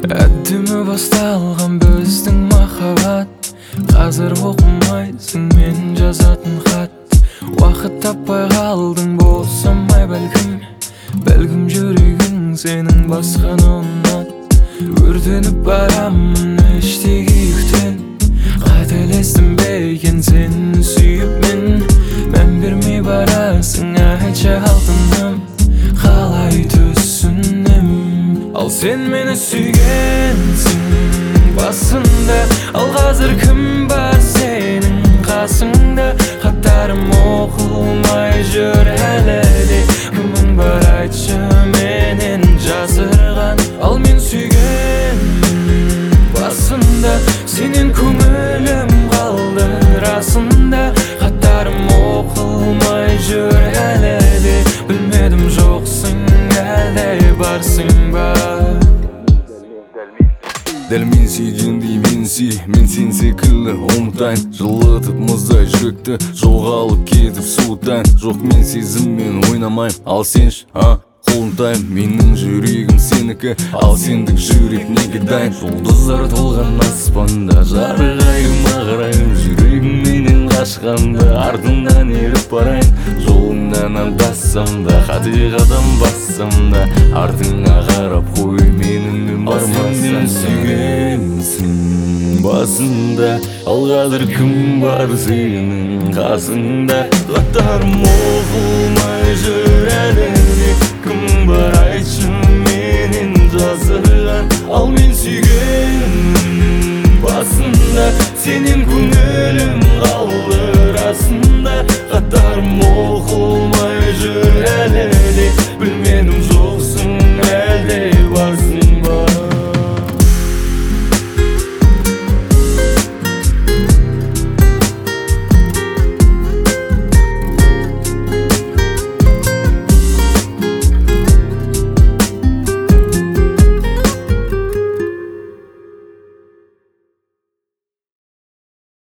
Әддімі басталған біздің махаббат, қазір оқымайсың мен жазатын хат. Уақыт таппай қалдың болсамай бәлкім жүрегің сенің басқаны ұнат. Өртеніп барамын іштей күйіктен, қателестім бе екен сені сүйіп мән бермей барасың. Айтшы алтыным, қалай түсінем? Ал сен мені сүйгенсің басында, ал қазір кім бар сенің қасыңда? Хаттарым оқылмай жүр әлі де, кімің бар айтшы менен жасырған? Ал мен сүйгенмін басында, сенен көңілім қалды расында. Хаттарым оқылмай жүр әлі де, білмедім жоқсың әлде барсың ба? Дәл мен сүйгендей мен сүй, мен сен секілді ұмытайын. Жылытып мұздай жүректі, жоғалып кетіп суытайын. Жоқ, мен сезіммен ойнамайым, ал сенші, қолымтайым. Менің жүрегім сенікі, ал сендік жүрек неге дайын? Жұлдыздар толған аспанда жарығайым ағырайым, жүрегімнен қашқанда артыңнан еріп барайын. Жолыңнан адассам да, қате қадам бассам да, артыңа қарап қой менің бармасам. Сүйгенсің басында, ал қазір кім бар сенің қасыңда? Хаттарым оқылмай жүр әлі де, кім бар айтшы менен жасырған? Ал мен сүйгенмін басында, сенен көңілім